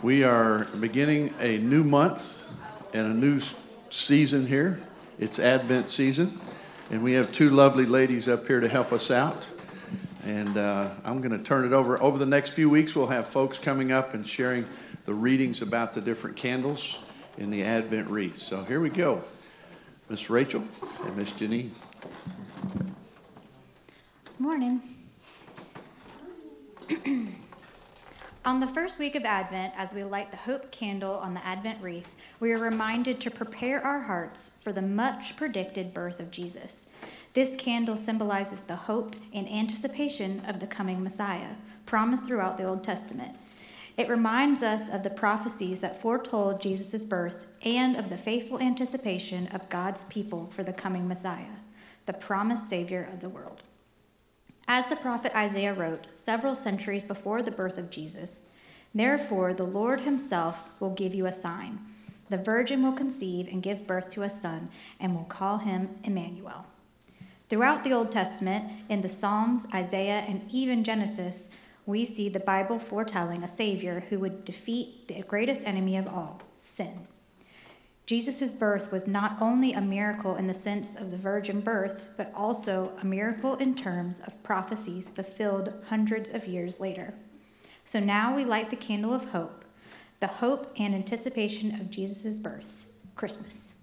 We are beginning a new month and a new season here. It's Advent season, and we have two lovely ladies up here to help us out. And I'm going to turn it over. Over the next few weeks, we'll have folks coming up and sharing the readings about the different candles in the Advent wreath. So here we go. Miss Rachel and Miss Janine. Morning. On the first week of Advent, as we light the hope candle on the Advent wreath, we are reminded to prepare our hearts for the much predicted birth of Jesus. This candle symbolizes the hope and anticipation of the coming Messiah, promised throughout the Old Testament. It reminds us of the prophecies that foretold Jesus' birth and of the faithful anticipation of God's people for the coming Messiah, the promised Savior of the world. As the prophet Isaiah wrote several centuries before the birth of Jesus, "Therefore the Lord himself will give you a sign. The virgin will conceive and give birth to a son, and will call him Emmanuel." Throughout the Old Testament, in the Psalms, Isaiah, and even Genesis, we see the Bible foretelling a Savior who would defeat the greatest enemy of all, sin. Jesus' birth was not only a miracle in the sense of the virgin birth, but also a miracle in terms of prophecies fulfilled hundreds of years later. So now we light the candle of hope, the hope and anticipation of Jesus' birth, Christmas.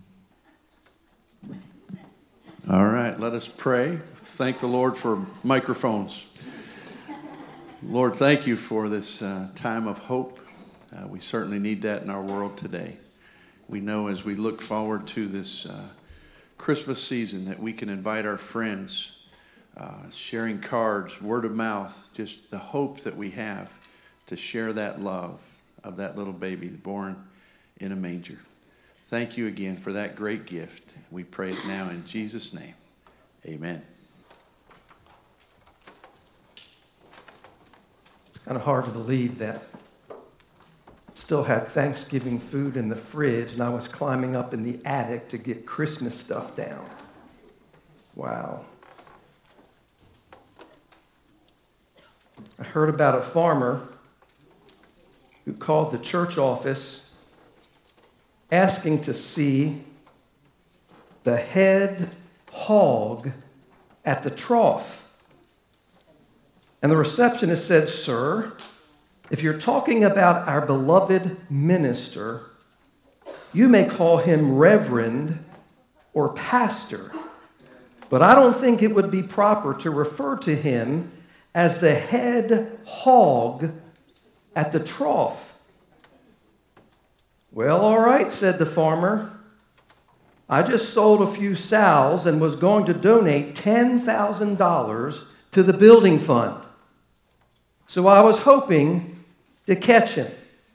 All right, let us pray. Thank the Lord for microphones. Lord, thank you for this time of hope. We certainly need that in our world today. We know as we look forward to this Christmas season that we can invite our friends, sharing cards, word of mouth, just the hope that we have to share that love of that little baby born in a manger. Thank you again for that great gift. We pray it now in Jesus' name. Amen. It's kind of hard to believe that still had Thanksgiving food in the fridge, and I was climbing up in the attic to get Christmas stuff down. Wow. I heard about a farmer who called the church office asking to see the head hog at the trough. And the receptionist said, "Sir, if you're talking about our beloved minister, you may call him reverend or pastor, but I don't think it would be proper to refer to him as the head hog at the trough." "Well, all right," said the farmer. "I just sold a few sows and was going to donate $10,000 to the building fund. So I was hoping to catch him."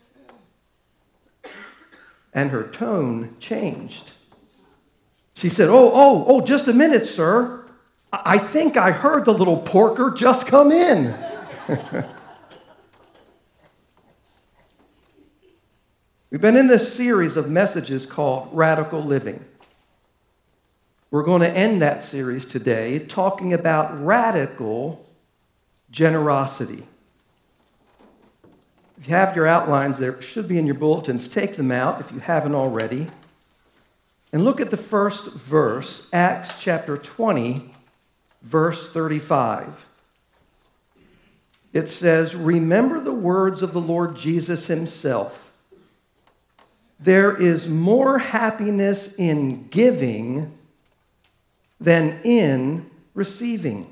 And her tone changed. She said, Oh, just a minute, sir. I think I heard the little porker just come in." We've been in this series of messages called Radical Living. We're going to end that series today talking about radical generosity. If you have your outlines, there should be in your bulletins. Take them out if you haven't already. And look at the first verse, Acts chapter 20, verse 35. It says, "Remember the words of the Lord Jesus himself. There is more happiness in giving than in receiving."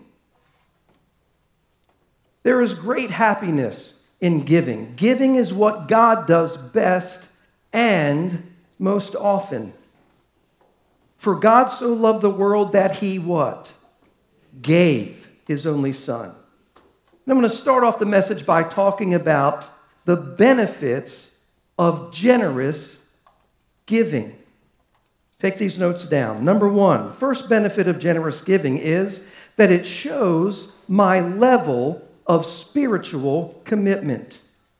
There is great happiness in giving. Giving is what God does best and most often. For God so loved the world that he what? Gave his only son. And I'm going to start off the message by talking about the benefits of generous giving. Take these notes down. Number one, first benefit of generous giving is that it shows my level of spiritual commitment.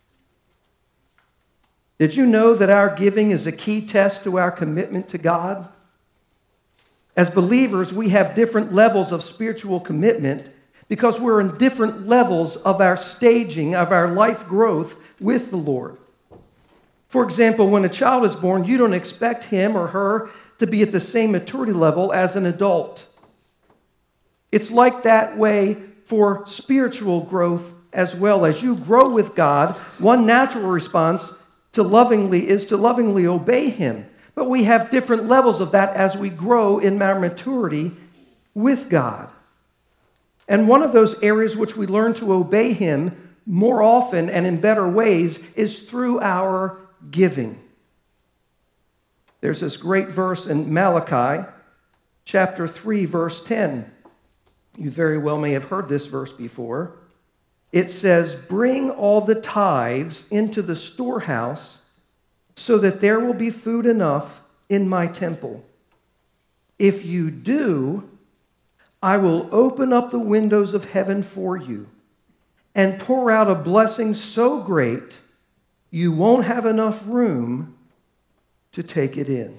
Did you know that our giving is a key test to our commitment to God? As believers, we have different levels of spiritual commitment because we're in different levels of our staging, of our life growth with the Lord. For example, when a child is born, you don't expect him or her to be at the same maturity level as an adult. It's like that way for spiritual growth as well. As you grow with God, one natural response is to lovingly obey him. But we have different levels of that as we grow in our maturity with God. And one of those areas which we learn to obey him more often and in better ways is through our giving. There's this great verse in Malachi, chapter 3, verse 10. You very well may have heard this verse before. It says, "Bring all the tithes into the storehouse, so that there will be food enough in my temple. If you do, I will open up the windows of heaven for you and pour out a blessing so great you won't have enough room to take it in."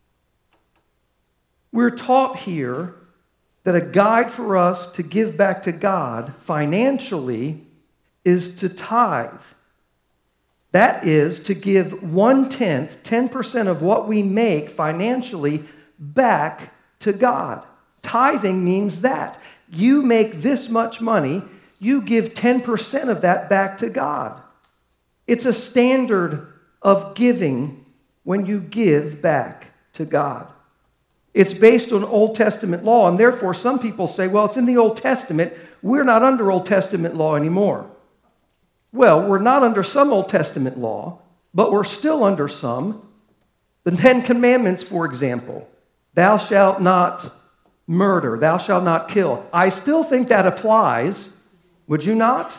We're taught here that a guide for us to give back to God financially is to tithe. That is to give 1/10, 10% of what we make financially back to God. Tithing means that. You make this much money, you give 10% of that back to God. It's a standard of giving when you give back to God. It's based on Old Testament law, and therefore some people say, well, it's in the Old Testament. We're not under Old Testament law anymore. Well, we're not under some Old Testament law, but we're still under some. The 10 Commandments, for example. Thou shalt not murder. Thou shalt not kill. I still think that applies. Would you not?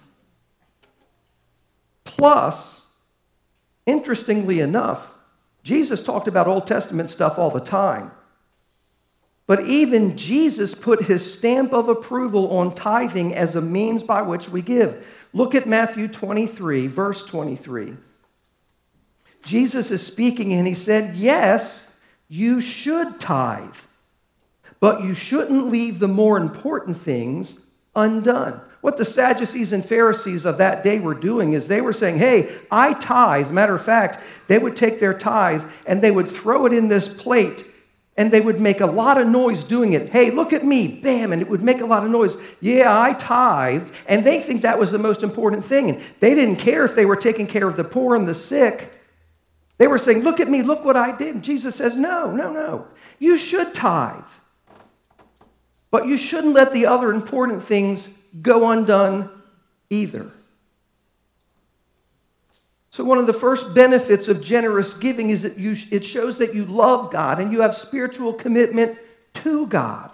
Plus, interestingly enough, Jesus talked about Old Testament stuff all the time. But even Jesus put his stamp of approval on tithing as a means by which we give. Look at Matthew 23, verse 23. Jesus is speaking and he said, yes, you should tithe, but you shouldn't leave the more important things undone. What the Sadducees and Pharisees of that day were doing is they were saying, hey, I tithe. Matter of fact, they would take their tithe and they would throw it in this plate and they would make a lot of noise doing it. Hey, look at me, bam, and it would make a lot of noise. Yeah, I tithed. And they think that was the most important thing. And they didn't care if they were taking care of the poor and the sick. They were saying, look at me, look what I did. And Jesus says, no. You should tithe. But you shouldn't let the other important things go undone either. So one of the first benefits of generous giving is that it shows that you love God and you have spiritual commitment to God.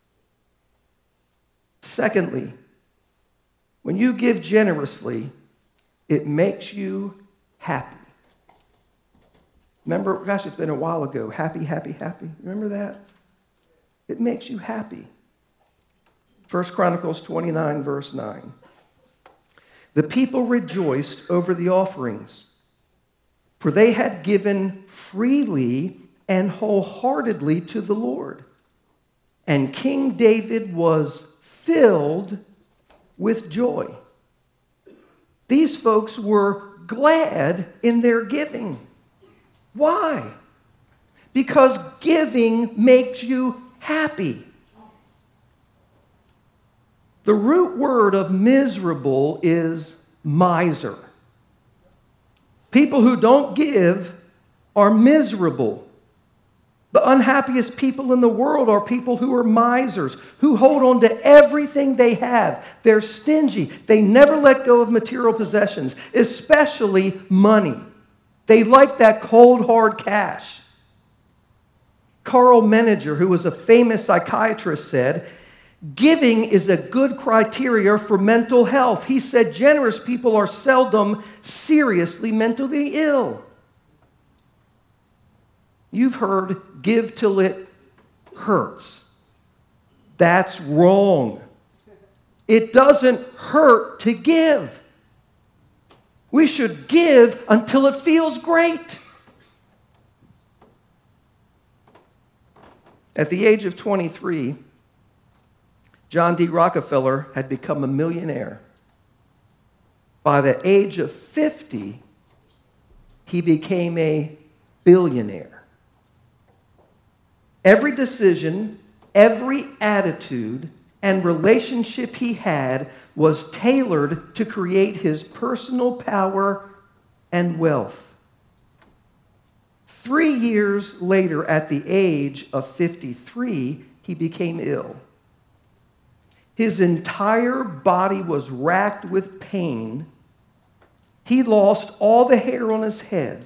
Secondly, when you give generously, it makes you happy. Remember, gosh, it's been a while ago. Happy. Remember that? It makes you happy. 1 Chronicles 29, verse 9. The people rejoiced over the offerings, for they had given freely and wholeheartedly to the Lord. And King David was filled with joy. These folks were glad in their giving. Why? Because giving makes you happy. The root word of miserable is miser. People who don't give are miserable. The unhappiest people in the world are people who are misers, who hold on to everything they have. They're stingy. They never let go of material possessions, especially money. They like that cold, hard cash. Carl Menninger, who was a famous psychiatrist, said, giving is a good criteria for mental health. He said generous people are seldom seriously mentally ill. You've heard give till it hurts. That's wrong. It doesn't hurt to give. We should give until it feels great. At the age of 23, John D. Rockefeller had become a millionaire. By the age of 50, he became a billionaire. Every decision, every attitude, and relationship he had was tailored to create his personal power and wealth. 3 years later, at the age of 53, he became ill. His entire body was racked with pain. He lost all the hair on his head.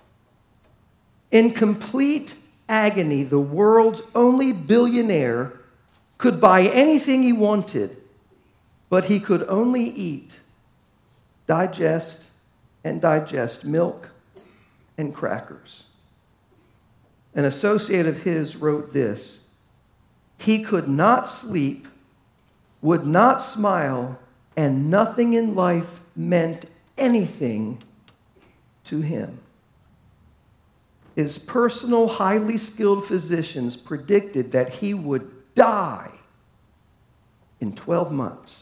In complete agony, the world's only billionaire could buy anything he wanted, but he could only eat, digest milk and crackers. An associate of his wrote this: he could not sleep, would not smile, and nothing in life meant anything to him. His personal, highly skilled physicians predicted that he would die in 12 months.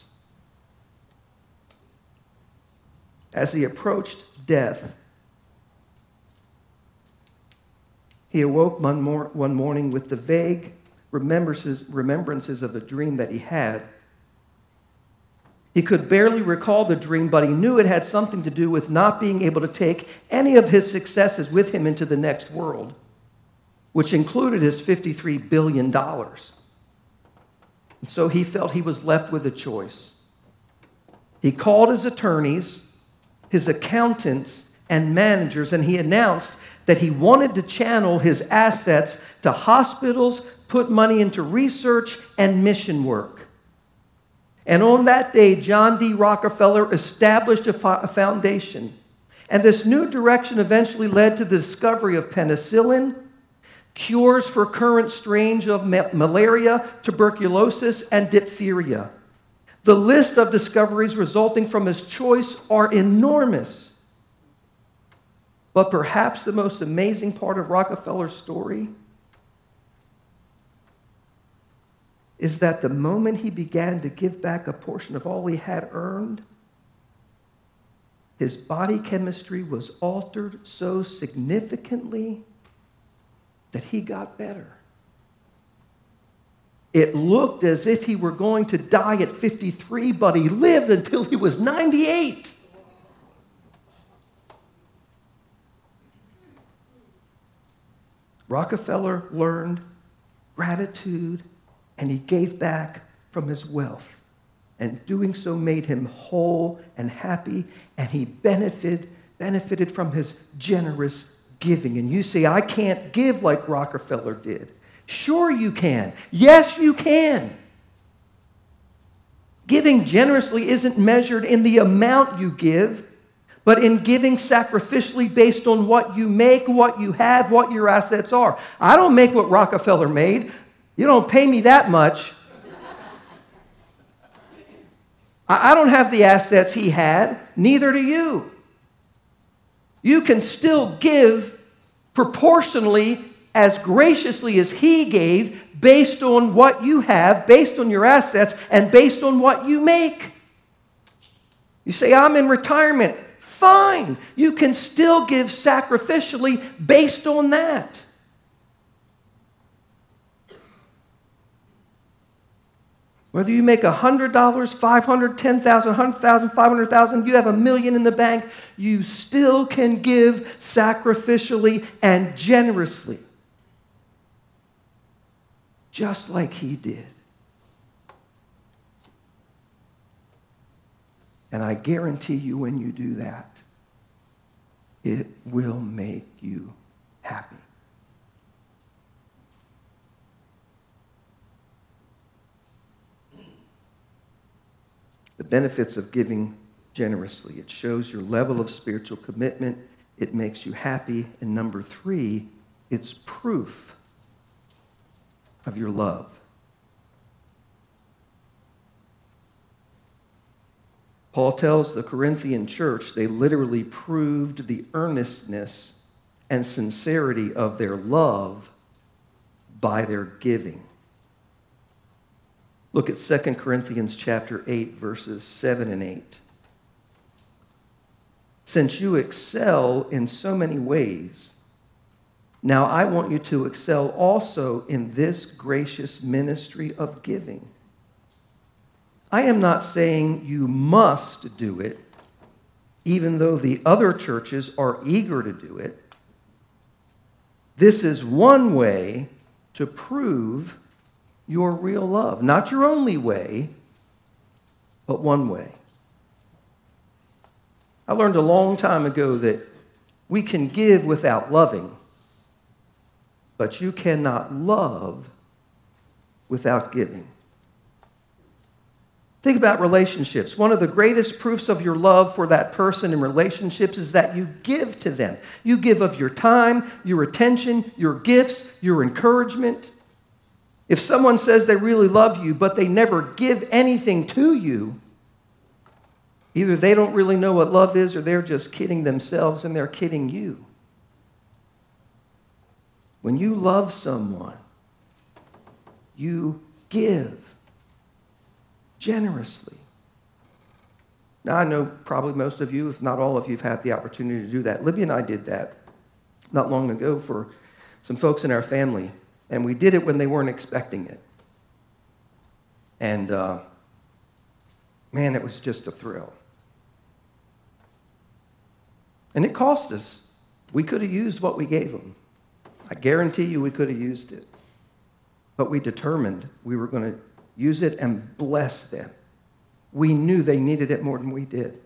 As he approached death, he awoke one morning with the vague remembrances of a dream that he had. He could barely recall the dream, but he knew it had something to do with not being able to take any of his successes with him into the next world, which included his $53 billion. And so he felt he was left with a choice. He called his attorneys, his accountants, and managers, and he announced that he wanted to channel his assets to hospitals, put money into research and mission work. And on that day, John D. Rockefeller established a foundation. And this new direction eventually led to the discovery of penicillin, cures for current strains of malaria, tuberculosis, and diphtheria. The list of discoveries resulting from his choice are enormous. But perhaps the most amazing part of Rockefeller's story is that the moment he began to give back a portion of all he had earned, his body chemistry was altered so significantly that he got better. It looked as if he were going to die at 53, but he lived until he was 98. Rockefeller learned gratitude, and he gave back from his wealth. And doing so made him whole and happy, and he benefited from his generous giving. And you say, I can't give like Rockefeller did. Sure you can. Yes, you can. Giving generously isn't measured in the amount you give, but in giving sacrificially based on what you make, what you have, what your assets are. I don't make what Rockefeller made. You don't pay me that much. I don't have the assets he had, neither do you. You can still give proportionally as graciously as he gave based on what you have, based on your assets, and based on what you make. You say, I'm in retirement. Fine. You can still give sacrificially based on that. Whether you make $100, $500, $10,000, $100,000, $500,000, you have $1 million in the bank, you still can give sacrificially and generously. Just like he did. And I guarantee you when you do that, it will make you happy. The benefits of giving generously. It shows your level of spiritual commitment. It makes you happy. And number 3, it's proof of your love. Paul tells the Corinthian church they literally proved the earnestness and sincerity of their love by their giving. Look at 2 Corinthians chapter 8, verses 7 and 8. since you excel in so many ways, now I want you to excel also in this gracious ministry of giving. I am not saying you must do it, even though the other churches are eager to do it. This is one way to prove your real love. Not your only way, but one way. I learned a long time ago that we can give without loving, but you cannot love without giving. Think about relationships. One of the greatest proofs of your love for that person in relationships is that you give to them. You give of your time, your attention, your gifts, your encouragement. If someone says they really love you, but they never give anything to you, either they don't really know what love is, or they're just kidding themselves and they're kidding you. When you love someone, you give generously. Now, I know probably most of you, if not all of you, have had the opportunity to do that. Libby and I did that not long ago for some folks in our family, and we did it when they weren't expecting it. And, man, it was just a thrill. And it cost us. We could have used what we gave them. I guarantee you we could have used it. But we determined we were going to use it and bless them. We knew they needed it more than we did.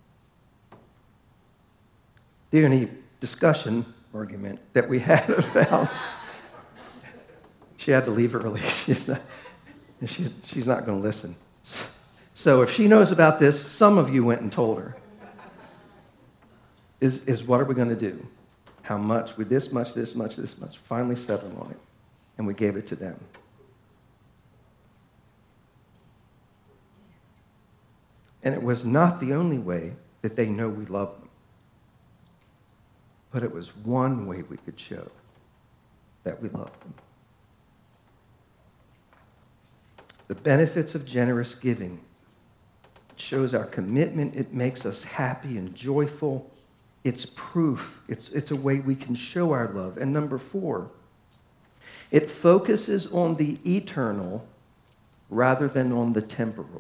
The only discussion, argument that we had about, she had to leave early. She's not going to listen. So if she knows about this, some of you went and told her. Is what are we going to do? How much? With this much, this much, this much. Finally settled on it. And we gave it to them. And it was not the only way that they know we love them. But it was one way we could show that we love them. The benefits of generous giving. It shows our commitment. It makes us happy and joyful. It's proof. It's a way we can show our love. And number 4, it focuses on the eternal rather than on the temporal.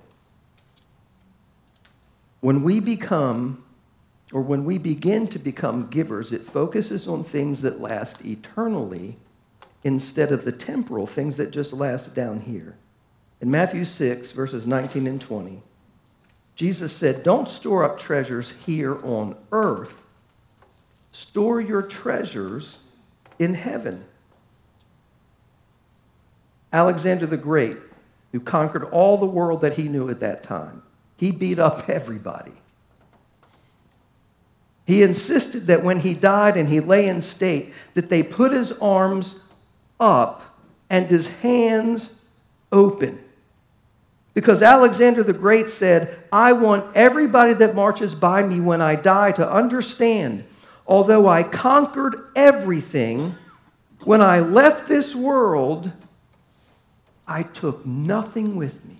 When we begin to become givers, it focuses on things that last eternally instead of the temporal things that just last down here. In Matthew 6, verses 19 and 20, Jesus said, "Don't store up treasures here on earth. Store your treasures in heaven." Alexander the Great, who conquered all the world that he knew at that time, he beat up everybody. He insisted that when he died and he lay in state, that they put his arms up and his hands open. Because Alexander the Great said, "I want everybody that marches by me when I die to understand, although I conquered everything, when I left this world, I took nothing with me."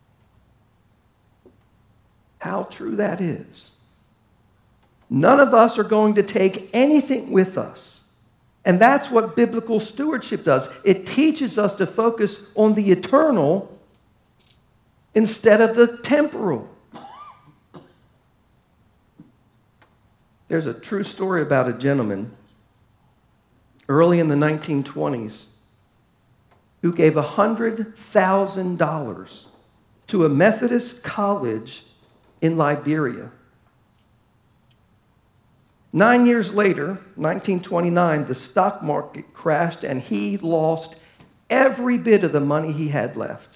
How true that is. None of us are going to take anything with us. And that's what biblical stewardship does. It teaches us to focus on the eternal instead of the temporal. There's a true story about a gentleman early in the 1920s who gave $100,000 to a Methodist college in Liberia. 9 years later, 1929, the stock market crashed and he lost every bit of the money he had left.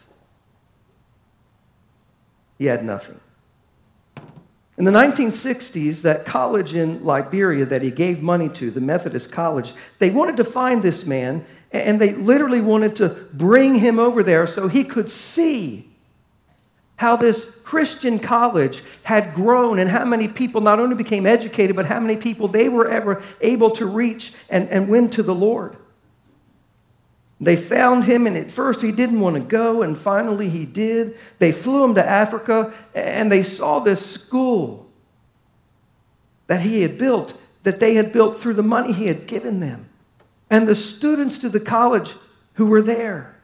He had nothing. In the 1960s, that college in Liberia that he gave money to, the Methodist college, they wanted to find this man, and they literally wanted to bring him over there so he could see how this Christian college had grown and how many people not only became educated, but how many people they were ever able to reach and win to the Lord. They found him, and at first he didn't want to go, and finally he did. They flew him to Africa, and they saw this school. that he had built, that they had built through the money he had given them, and the students to the college who were there.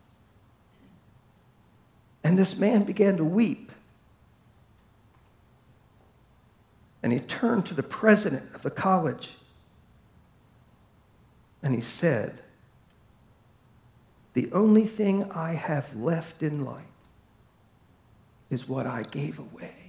And this man began to weep. And he turned to the president of the college and he said, "The only thing I have left in life is what I gave away."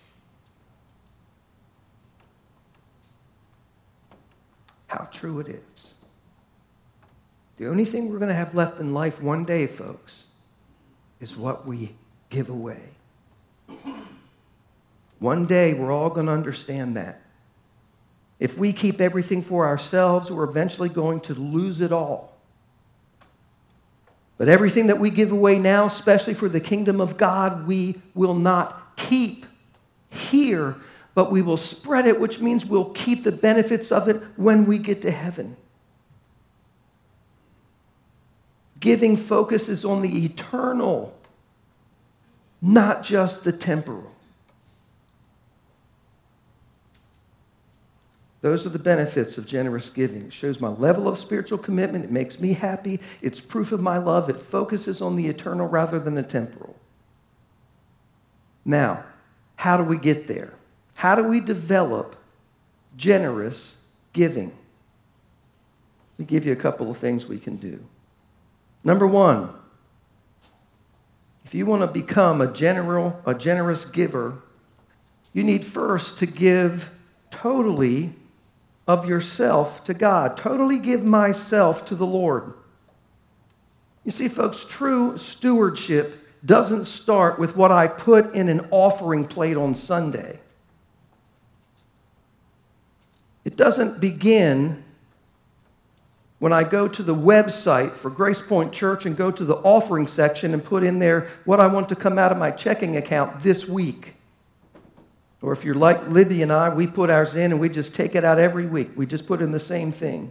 How true it is. The only thing we're going to have left in life one day, folks, is what we give away. One day, we're all going to understand that. If we keep everything for ourselves, we're eventually going to lose it all. But everything that we give away now, especially for the kingdom of God, we will not keep here, but we will spread it, which means we'll keep the benefits of it when we get to heaven. Giving focuses on the eternal, not just the temporal. Those are the benefits of generous giving. It shows my level of spiritual commitment. It makes me happy. It's proof of my love. It focuses on the eternal rather than the temporal. Now, how do we get there? How do we develop generous giving? Let me give you a couple of things we can do. Number one, if you want to become a generous giver, you need first to give totally of yourself to God. Totally give myself to the Lord. You see, folks, true stewardship doesn't start with what I put in an offering plate on Sunday. It doesn't begin when I go to the website for Grace Point Church and go to the offering section and put in there what I want to come out of my checking account this week. Or if you're like Libby and I, we put ours in and we just take it out every week. We just put in the same thing.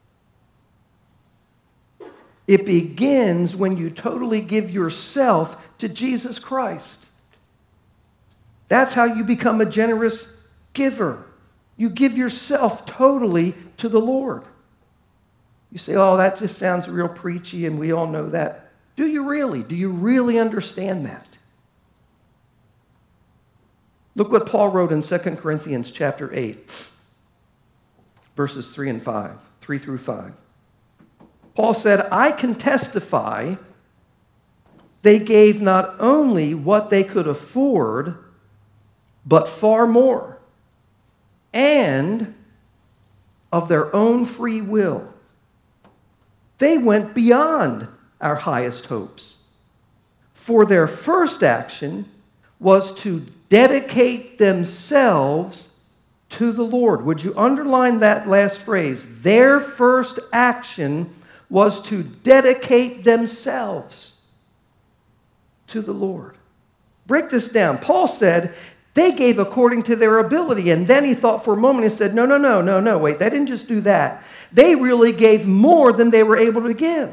It begins when you totally give yourself to Jesus Christ. That's how you become a generous giver. You give yourself totally to the Lord. You say, "Oh, that just sounds real preachy," and we all know that. Do you really? Do you really understand that? Look what Paul wrote in 2 Corinthians chapter 8, verses 3 through 5. Paul said, "I can testify they gave not only what they could afford, but far more, and of their own free will. They went beyond our highest hopes. For their first action was to dedicate themselves to the Lord." Would you underline that last phrase? Their first action was to dedicate themselves to the Lord. Break this down. Paul said they gave according to their ability, and then he thought for a moment and said, no, wait, they didn't just do that. They really gave more than they were able to give.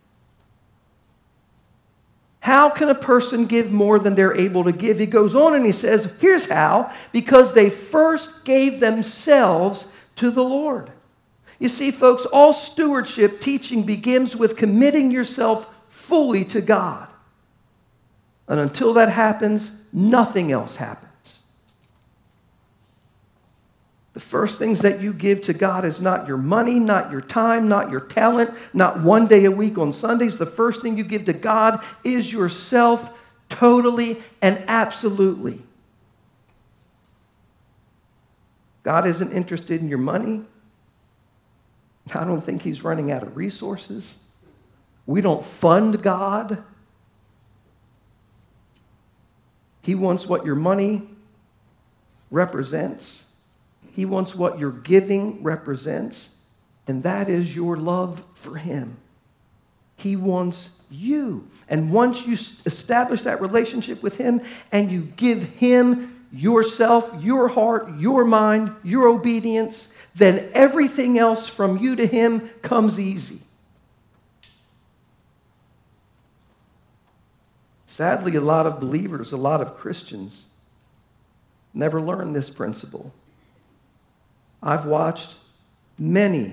How can a person give more than they're able to give? He goes on and he says, here's how. Because they first gave themselves to the Lord. You see, folks, all stewardship teaching begins with committing yourself fully to God. And until that happens, nothing else happens. The first things that you give to God is not your money, not your time, not your talent, not one day a week on Sundays. The first thing you give to God is yourself totally and absolutely. God isn't interested in your money. I don't think he's running out of resources. We don't fund God. He wants what your money represents. He wants what your giving represents, and that is your love for him. He wants you. And once you establish that relationship with him and you give him yourself, your heart, your mind, your obedience, then everything else from you to him comes easy. Sadly, a lot of believers, a lot of Christians never learn this principle. I've watched many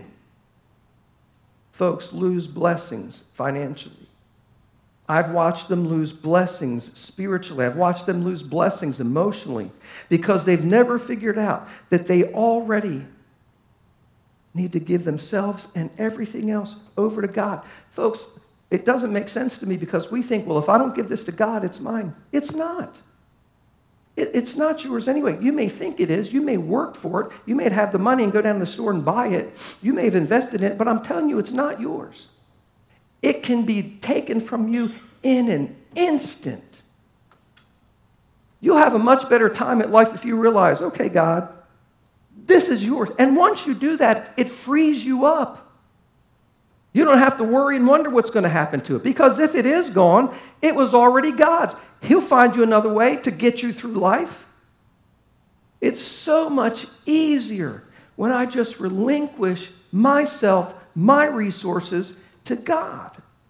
folks lose blessings financially. I've watched them lose blessings spiritually. I've watched them lose blessings emotionally because they've never figured out that they already need to give themselves and everything else over to God. Folks, it doesn't make sense to me because we think, well, if I don't give this to God, it's mine. It's not. It's not yours anyway. You may think it is. You may work for it. You may have the money and go down to the store and buy it. You may have invested in it, but I'm telling you, it's not yours. It can be taken from you in an instant. You'll have a much better time at life if you realize, okay, God, this is yours. And once you do that, it frees you up. You don't have to worry and wonder what's going to happen to it. Because if it is gone, it was already God's. He'll find you another way to get you through life. It's so much easier when I just relinquish myself, my resources to God.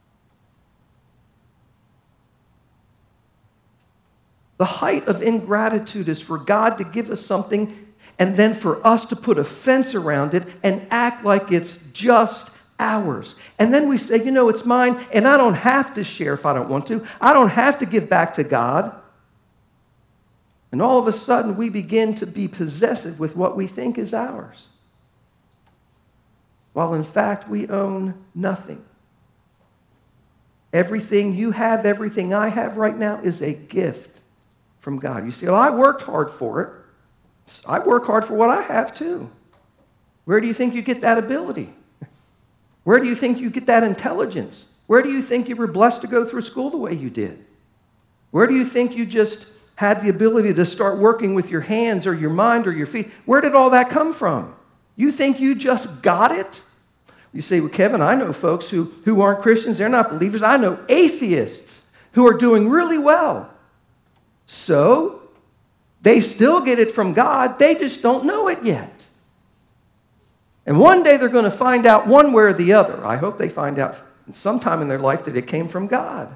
The height of ingratitude is for God to give us something and then for us to put a fence around it and act like it's just ours. And then we say, it's mine, and I don't have to share if I don't want to. I don't have to give back to God. And all of a sudden, we begin to be possessive with what we think is ours, while in fact, we own nothing. Everything you have, everything I have right now is a gift from God. You say, well, I worked hard for it. I work hard for what I have too. Where do you think you get that ability? Where do you think you get that intelligence? Where do you think you were blessed to go through school the way you did? Where do you think you just had the ability to start working with your hands or your mind or your feet? Where did all that come from? You think you just got it? You say, well, Kevin, I know folks who aren't Christians. They're not believers. I know atheists who are doing really well. So they still get it from God. They just don't know it yet. And one day they're going to find out one way or the other. I hope they find out sometime in their life that it came from God.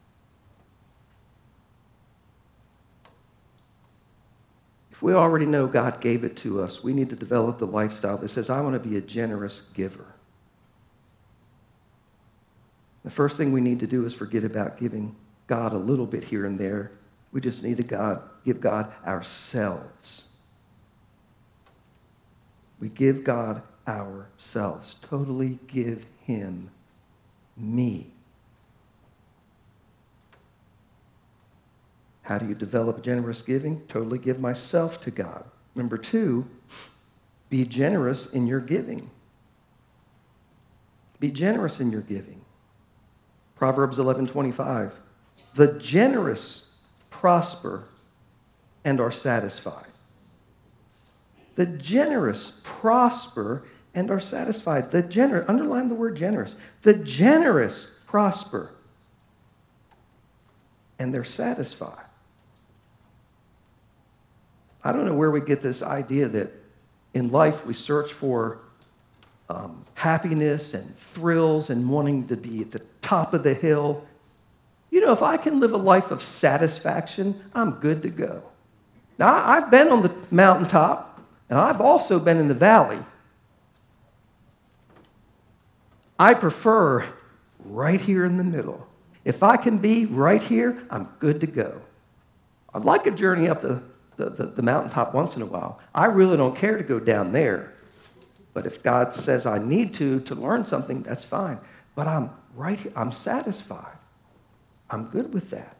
If we already know God gave it to us, we need to develop the lifestyle that says, I want to be a generous giver. The first thing we need to do is forget about giving God a little bit here and there. We just need to give God ourselves. We give God ourselves. Totally give him me. How do you develop generous giving? Totally give myself to God. Number 2, be generous in your giving. Be generous in your giving. Proverbs 11:25. The generous prosper and are satisfied. The generous prosper and are satisfied. Underline the word generous. The generous prosper and they're satisfied. I don't know where we get this idea that in life we search for happiness and thrills and wanting to be at the top of the hill. If I can live a life of satisfaction, I'm good to go. Now, I've been on the mountaintop, and I've also been in the valley. I prefer right here in the middle. If I can be right here, I'm good to go. I'd like a journey up the mountaintop once in a while. I really don't care to go down there. But if God says I need to learn something, that's fine. But I'm right here. I'm satisfied. I'm good with that.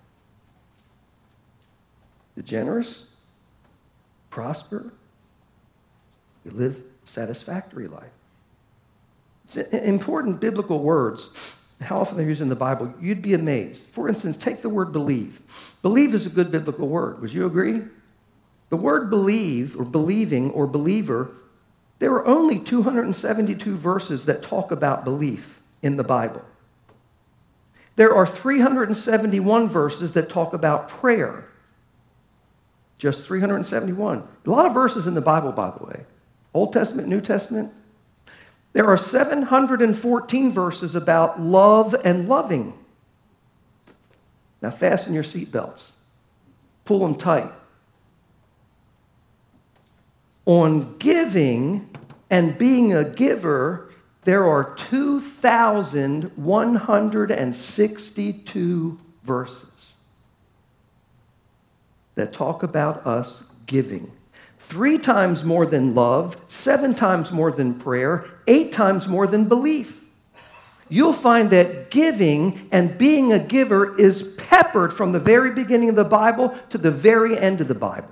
The generous prosper. You live a satisfactory life. It's important biblical words. How often they're used in the Bible, you'd be amazed. For instance, take the word believe. Believe is a good biblical word. Would you agree? The word believe or believing or believer, there are only 272 verses that talk about belief in the Bible. There are 371 verses that talk about prayer. Just 371. A lot of verses in the Bible, by the way. Old Testament, New Testament. There are 714 verses about love and loving. Now fasten your seatbelts. Pull them tight. On giving and being a giver, there are 2,162 verses that talk about us giving. 3 times more than love, 7 times more than prayer, 8 times more than belief. You'll find that giving and being a giver is peppered from the very beginning of the Bible to the very end of the Bible.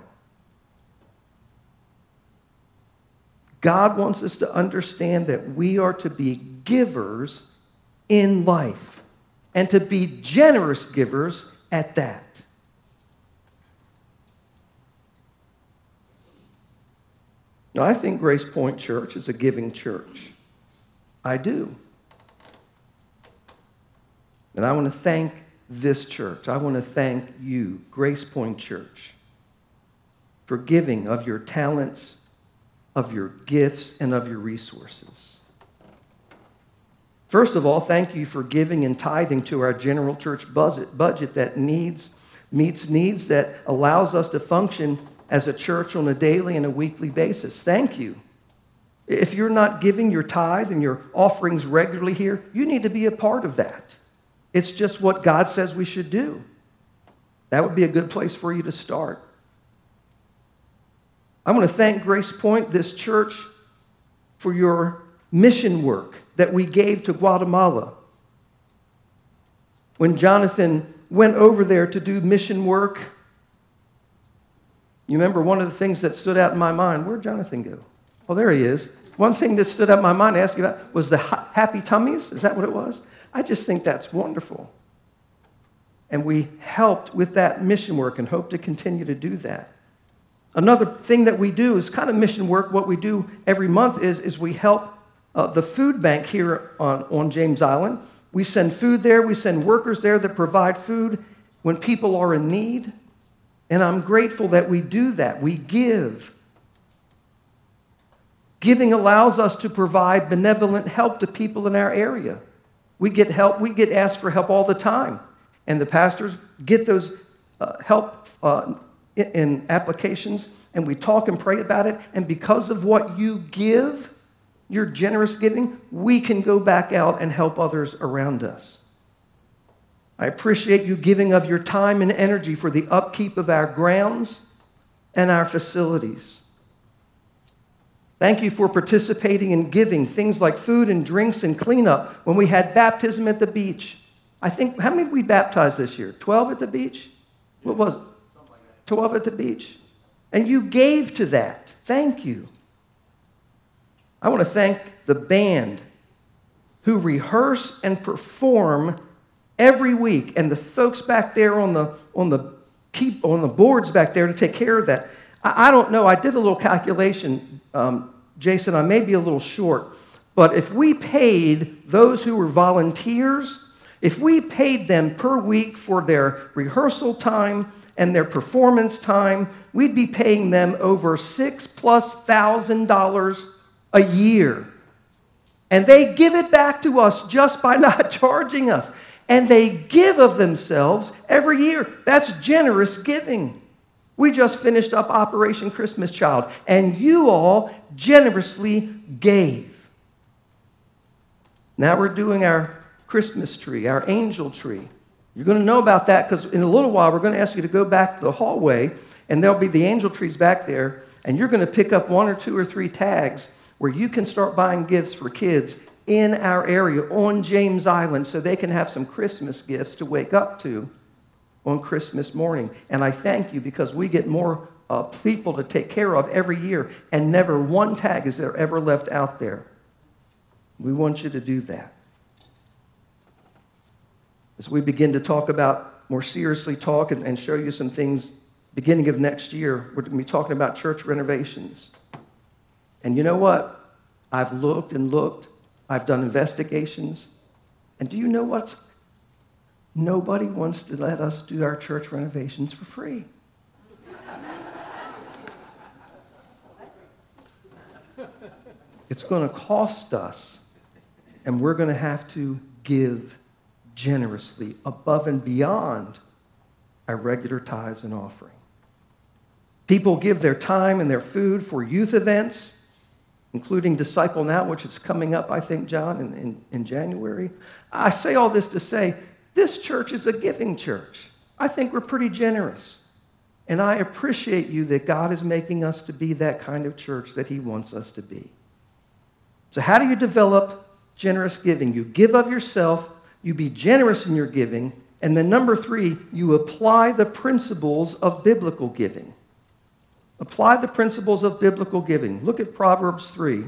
God wants us to understand that we are to be givers in life and to be generous givers at that. Now, I think Grace Point Church is a giving church. I do. And I want to thank this church. I want to thank you, Grace Point Church, for giving of your talents, of your gifts, and of your resources. First of all, thank you for giving and tithing to our general church budget that meets needs, that allows us to function as a church on a daily and a weekly basis. Thank you. If you're not giving your tithe and your offerings regularly here, you need to be a part of that. It's just what God says we should do. That would be a good place for you to start. I want to thank Grace Point, this church, for your mission work that we gave to Guatemala. When Jonathan went over there to do mission work, you remember one of the things that stood out in my mind, where'd Jonathan go? Oh, there he is. One thing that stood out in my mind to ask you about was the happy tummies. Is that what it was? I just think that's wonderful. And we helped with that mission work and hope to continue to do that. Another thing that we do is kind of mission work. What we do every month is we help the food bank here on James Island. We send food there. We send workers there that provide food when people are in need. And I'm grateful that we do that. We give. Giving allows us to provide benevolent help to people in our area. We get help. We get asked for help all the time. And the pastors get those help in applications, and we talk and pray about it. And because of what you give, your generous giving, we can go back out and help others around us. I appreciate you giving of your time and energy for the upkeep of our grounds and our facilities. Thank you for participating in giving things like food and drinks and cleanup when we had baptism at the beach. I think, how many did we baptize this year? 12 at the beach? What was it? 12 at the beach. And you gave to that. Thank you. I want to thank the band who rehearse and perform every week, and the folks back there on the boards back there to take care of that. I don't know. I did a little calculation, Jason. I may be a little short, but if we paid those who were volunteers, if we paid them per week for their rehearsal time and their performance time, we'd be paying them over $6,000+ a year. And they give it back to us just by not charging us. And they give of themselves every year. That's generous giving. We just finished up Operation Christmas Child, and you all generously gave. Now we're doing our Christmas tree, our angel tree. You're going to know about that because in a little while we're going to ask you to go back to the hallway, and there'll be the angel trees back there, and you're going to pick up 1 or 2 or 3 tags where you can start buying gifts for kids in our area on James Island so they can have some Christmas gifts to wake up to on Christmas morning. And I thank you because we get more people to take care of every year, and never one tag is there ever left out there. We want you to do that. As we begin to talk about, more seriously talk and show you some things beginning of next year, we're going to be talking about church renovations. And you know what? I've looked and looked. I've done investigations. And do you know what? Nobody wants to let us do our church renovations for free. It's going to cost us, and we're going to have to give generously above and beyond our regular tithes and offering. People give their time and their food for youth events, including Disciple Now, which is coming up, I think, John, in January. I say all this to say, this church is a giving church. I think we're pretty generous. And I appreciate you that God is making us to be that kind of church that he wants us to be. So how do you develop generous giving? You give of yourself, you be generous in your giving, and then number 3, you apply the principles of biblical giving. Apply the principles of biblical giving. Look at Proverbs 3,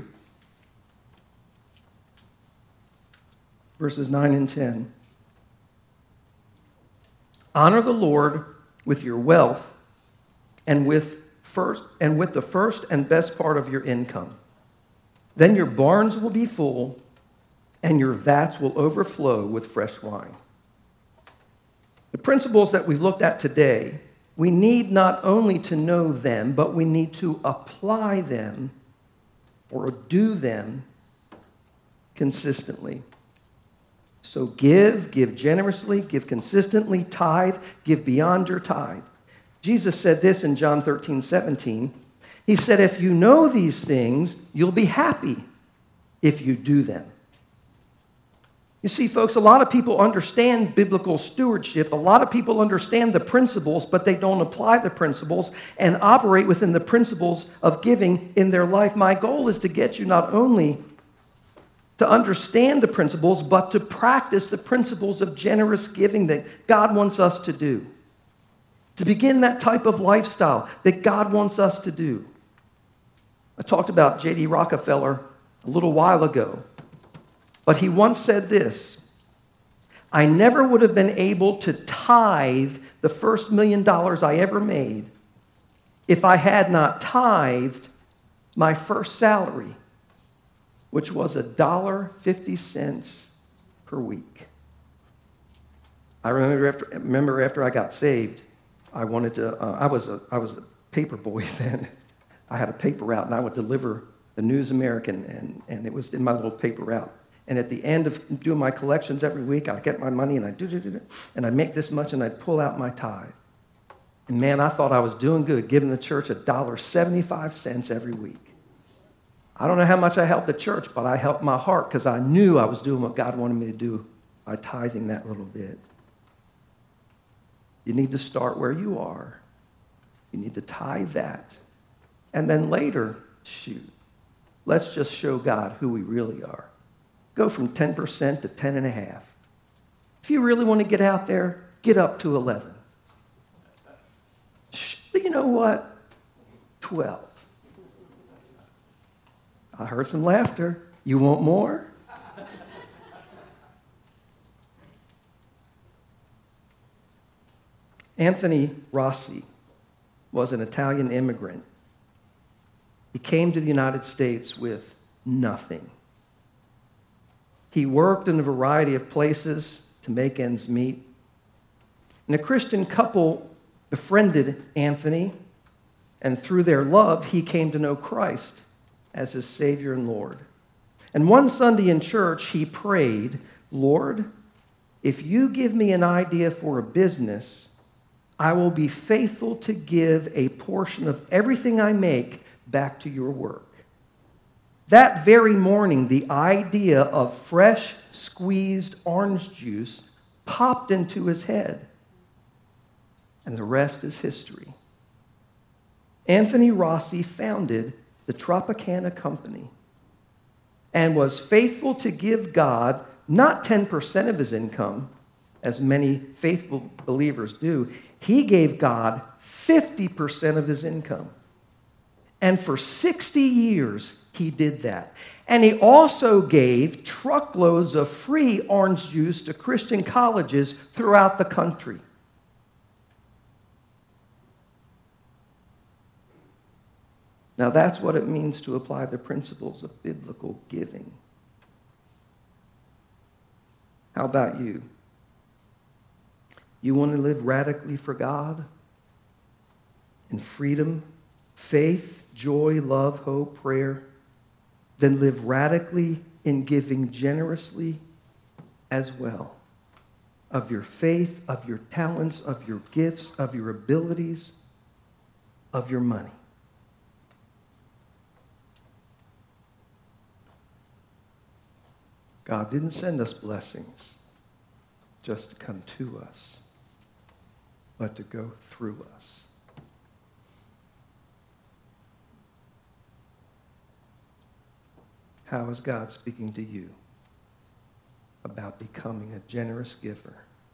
verses 9 and 10. Honor the Lord with your wealth and with the first and best part of your income. Then your barns will be full and your vats will overflow with fresh wine. The principles that we've looked at today, we need not only to know them, but we need to apply them or do them consistently. So give generously, give consistently, tithe, give beyond your tithe. Jesus said this in John 13:17. He said, if you know these things, you'll be happy if you do them. You see, folks, a lot of people understand biblical stewardship. A lot of people understand the principles, but they don't apply the principles and operate within the principles of giving in their life. My goal is to get you not only to understand the principles, but to practice the principles of generous giving that God wants us to do. To begin that type of lifestyle that God wants us to do. I talked about J.D. Rockefeller a little while ago, but he once said this: I never would have been able to tithe the first $1 million I ever made if I had not tithed my first salary, which was $1.50 per week. I remember after I got saved, I wanted to. I was a paper boy then. I had a paper route, and I would deliver the News American, and it was in my little paper route. And at the end of doing my collections every week, I'd get my money, and and I'd make this much, and I'd pull out my tithe. And man, I thought I was doing good, giving the church $1.75 every week. I don't know how much I helped the church, but I helped my heart because I knew I was doing what God wanted me to do by tithing that little bit. You need to start where you are. You need to tithe that. And then later, let's just show God who we really are. Go from 10% to 10.5%. If you really want to get out there, get up to 11. You know what? 12. I heard some laughter. You want more? Anthony Rossi was an Italian immigrant. He came to the United States with nothing. He worked in a variety of places to make ends meet. And a Christian couple befriended Anthony, and through their love, he came to know Christ as his Savior and Lord. And one Sunday in church, he prayed, Lord, if you give me an idea for a business, I will be faithful to give a portion of everything I make back to your work. That very morning, the idea of fresh squeezed orange juice popped into his head. And the rest is history. Anthony Rossi founded the Tropicana Company and was faithful to give God not 10% of his income, as many faithful believers do. He gave God 50% of his income. And for 60 years, he did that. And he also gave truckloads of free orange juice to Christian colleges throughout the country. Now, that's what it means to apply the principles of biblical giving. How about you? You want to live radically for God? In freedom, faith, joy, love, hope, prayer? Then live radically in giving generously as well. Of your faith, of your talents, of your gifts, of your abilities. of your money. God didn't send us blessings just to come to us, but to go through us. How is God speaking to you about becoming a generous giver,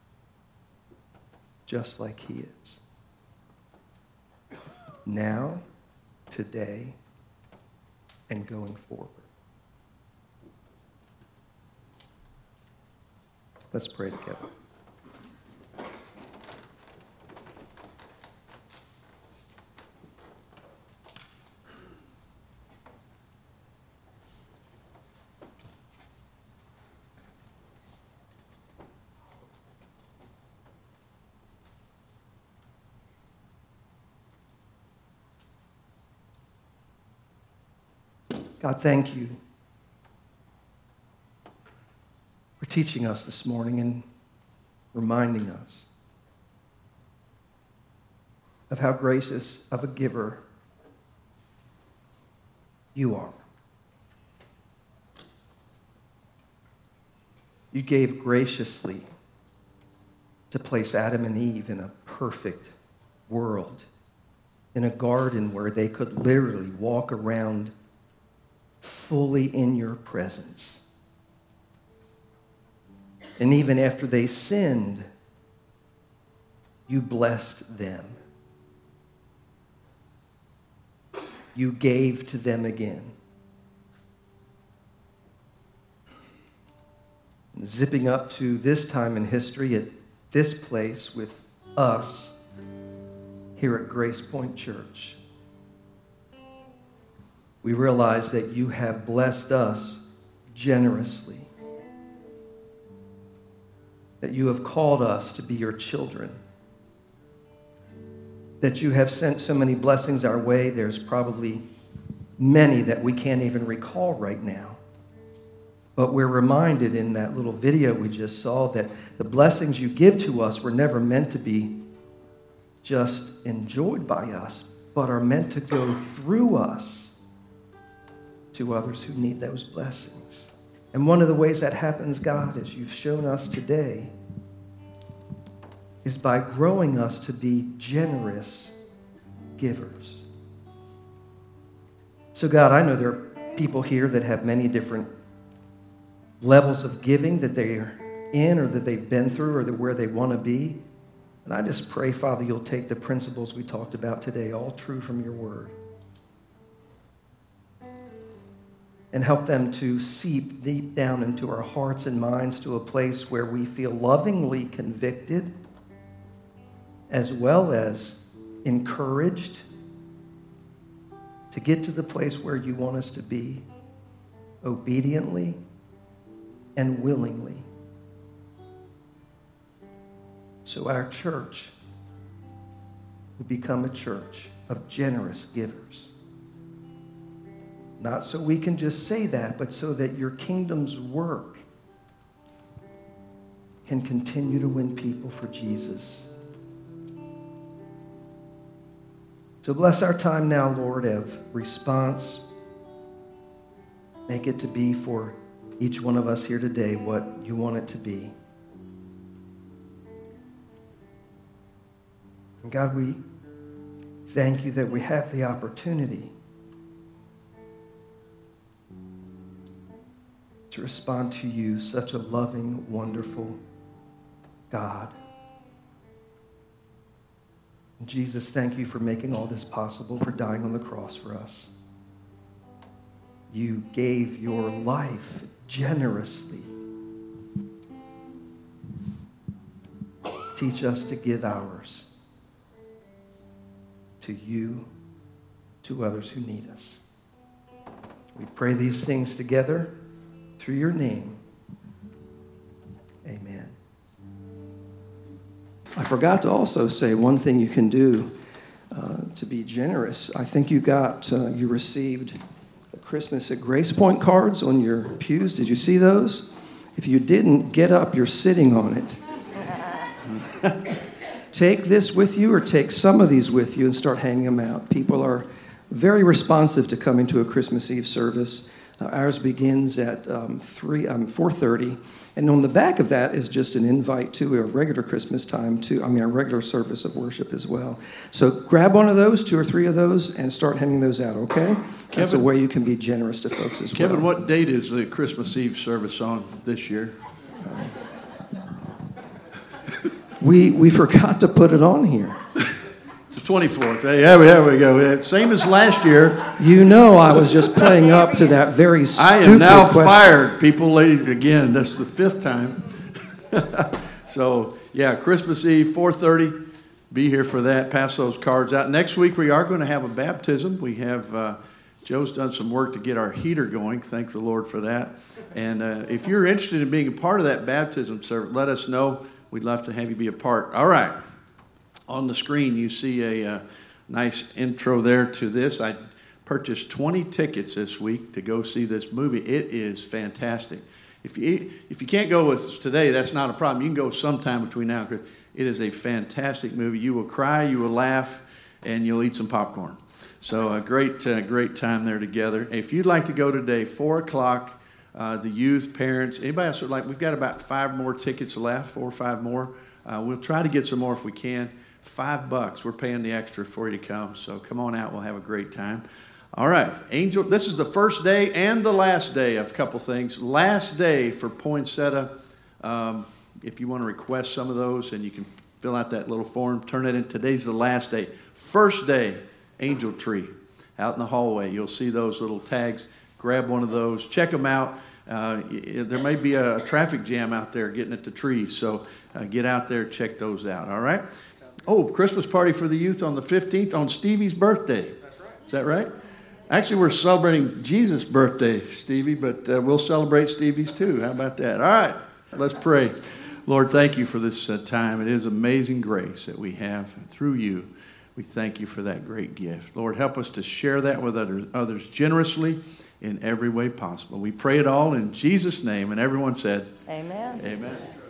just like he is? Now, today, and going forward. Let's pray together. God, thank you for teaching us this morning and reminding us of how gracious of a giver you are. You gave graciously to place Adam and Eve in a perfect world, in a garden where they could literally walk around fully in your presence. And even after they sinned, you blessed them. You gave to them again. And zipping up to this time in history at this place with us here at Grace Point Church, we realize that you have blessed us generously, that you have called us to be your children, that you have sent so many blessings our way. There's probably many that we can't even recall right now. But we're reminded in that little video we just saw that the blessings you give to us were never meant to be just enjoyed by us, but are meant to go through us to others who need those blessings. And one of the ways that happens, God, as you've shown us today, is by growing us to be generous givers. So God, I know there are people here that have many different levels of giving that they're in or that they've been through or where they want to be. And I just pray, Father, you'll take the principles we talked about today, all true from your word, and help them to seep deep down into our hearts and minds to a place where we feel lovingly convicted as well as encouraged to get to the place where you want us to be obediently and willingly. So our church will become a church of generous givers. Not so we can just say that, but so that your kingdom's work can continue to win people for Jesus. So bless our time now, Lord, of response. Make it to be for each one of us here today what you want it to be. And God, we thank you that we have the opportunity to respond to you, such a loving, wonderful God. And Jesus, thank you for making all this possible, for dying on the cross for us. You gave your life generously. Teach us to give ours to you, to others who need us. We pray these things together through your name. Amen. I forgot to also say one thing you can do to be generous. I think you received Christmas at Grace Point cards on your pews. Did you see those? If you didn't, get up. You're sitting on it. take this with you or take some of these with you and start hanging them out. People are very responsive to coming to a Christmas Eve service. Ours begins at 4:30. And on the back of that is just an invite to a regular Christmas time, a regular service of worship as well. So grab one of those, 2 or 3 of those, and start handing those out, okay? That's a way you can be generous to folks as well. Kevin, what date is the Christmas Eve service on this year? We forgot to put it on here. It's the 24th. Hey, there we go. Same as last year. You know I was just playing up to that very stupid I am now question. fired, people. Ladies, again, that's the 5th time. So, yeah, Christmas Eve, 4:30. Be here for that. Pass those cards out. Next week, we are going to have a baptism. We have, Joe's done some work to get our heater going. Thank the Lord for that. And if you're interested in being a part of that baptism service, let us know. We'd love to have you be a part. All right. On the screen, you see a nice intro there to this. I purchased 20 tickets this week to go see this movie. It is fantastic. If you can't go with us today, that's not a problem. You can go sometime between now and Christmas. It is a fantastic movie. You will cry, you will laugh, and you'll eat some popcorn. So a great time there together. If you'd like to go today, 4 o'clock, the youth, parents, anybody else would like, we've got about 5 more tickets left, 4 or 5 more. We'll try to get some more if we can. $5. We're paying the extra for you to come. So come on out. We'll have a great time. All right. Angel, this is the first day and the last day of a couple things. Last day for Poinsettia. If you want to request some of those, and you can fill out that little form, turn it in. Today's the last day. First day, Angel Tree. Out in the hallway, you'll see those little tags. Grab one of those. Check them out. There may be a traffic jam out there getting at the trees. So get out there, check those out. All right? Oh, Christmas party for the youth on the 15th on Stevie's birthday. That's right. Is that right? Actually, we're celebrating Jesus' birthday, Stevie, but we'll celebrate Stevie's too. How about that? All right, let's pray. Lord, thank you for this time. It is amazing grace that we have through you. We thank you for that great gift. Lord, help us to share that with others generously in every way possible. We pray it all in Jesus' name, and everyone said, Amen. Amen.